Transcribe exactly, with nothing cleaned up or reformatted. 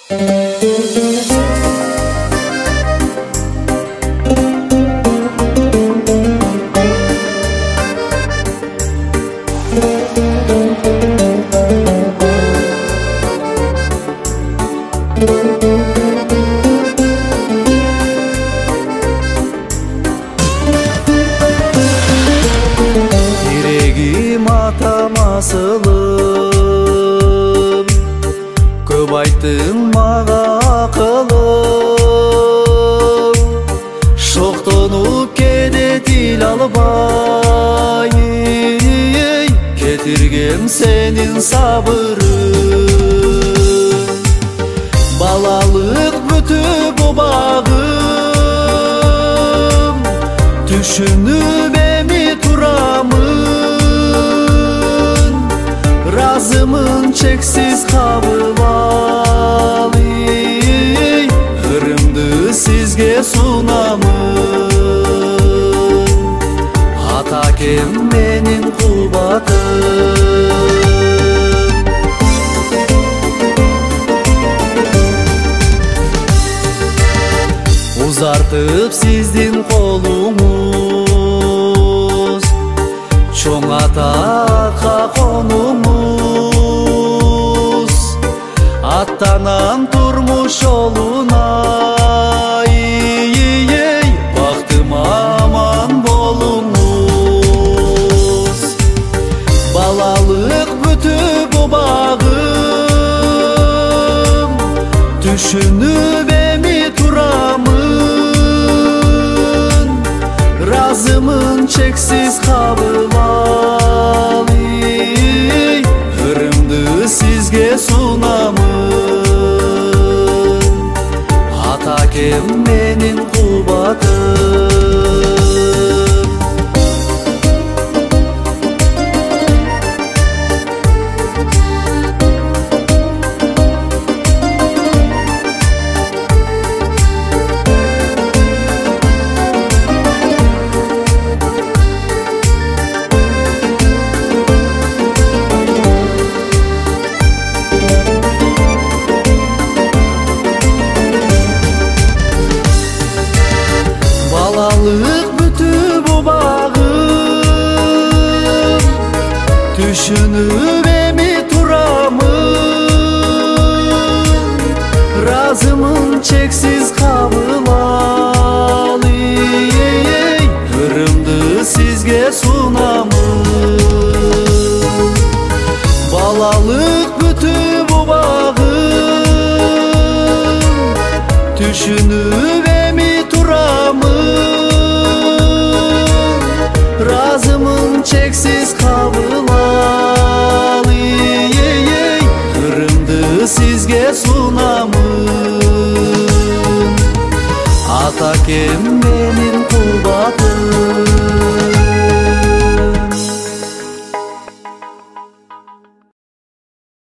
Тирегим атам асылым, көп айттың мага акылым. Шоктонуп кээде тил албай, кетиргем сенин сабырың. Балалык бүтүп убагым, түшүнүп эми турамын. Разымын чексиз кабыл ал, ырымды сизге сунамын. Ата кем менин кубатым. Узартып сиздин колуңуз, чоң атакка конуңуз. Аттанам турмуш жолуна, бактым аман болуңуз. Балалык бүтүп убагым, түшүнүп эми турамын. Разымын чексиз кабыл ал, ырымды сизге сунамын. Ата кем менин кубатым. Балалык бүтүп убагым, түшүнүп эми турамын. Разымын чексиз кабыл ал, ырымды сизге сунамын. Балалык бүтүп убагым, түшүнүп эми турамын. Разымын чексиз кабыл ал, ырымды сизге сунамын. Ата кем